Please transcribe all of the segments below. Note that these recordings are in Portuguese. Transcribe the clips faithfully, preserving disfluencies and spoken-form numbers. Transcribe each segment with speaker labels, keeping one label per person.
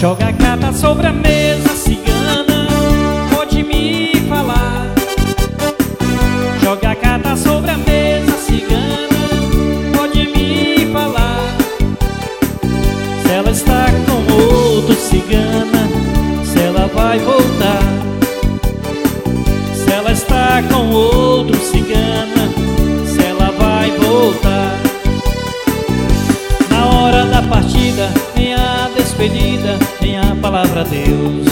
Speaker 1: Joga a carta sobre a mesa, cigana, pode me falar. Joga a carta sobre a mesa, cigana, pode me falar. Se ela está com outro, cigana, se ela vai voltar. Se ela está com outro, cigana, se ela vai voltar. Na hora da partida, vem a despedida, vem a palavra a Deus.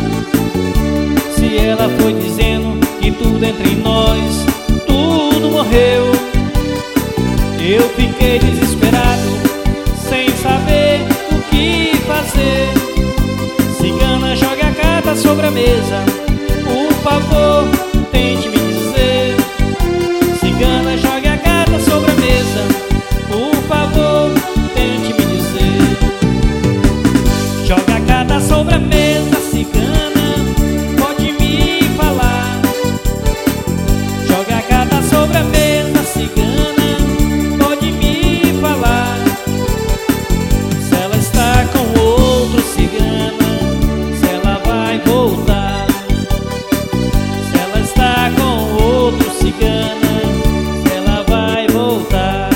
Speaker 1: Se ela foi dizendo que tudo entre nós, tudo morreu, eu fiquei desesperado, sem saber o que fazer. Cigana, joga a carta sobre a mesa, por favor, tente me dizer. Cigana, joga a carta sobre a mesa, por favor, tente me dizer. Joga a carta sobre a mesa, cigana, pode me falar. Joga a carta sobre a mesa, cigana, pode me falar. Se ela está com outro, cigana, se ela vai voltar. Se ela está com outro, cigana, se ela vai voltar.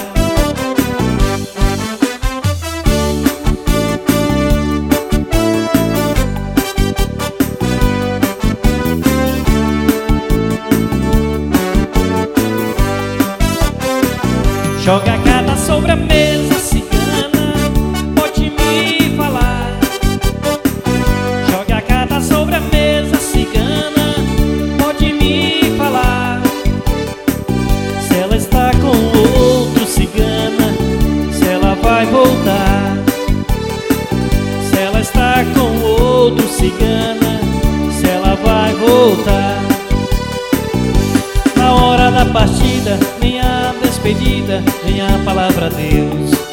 Speaker 1: Joga a carta sobre a mesa, cigana, pode me falar. Joga a carta sobre a mesa, cigana, pode me falar. Se ela está com outro, cigana, se ela vai voltar. Se ela está com outro, cigana, se ela vai voltar. Na hora da partida, vem a despedida, vem a palavra a Deus.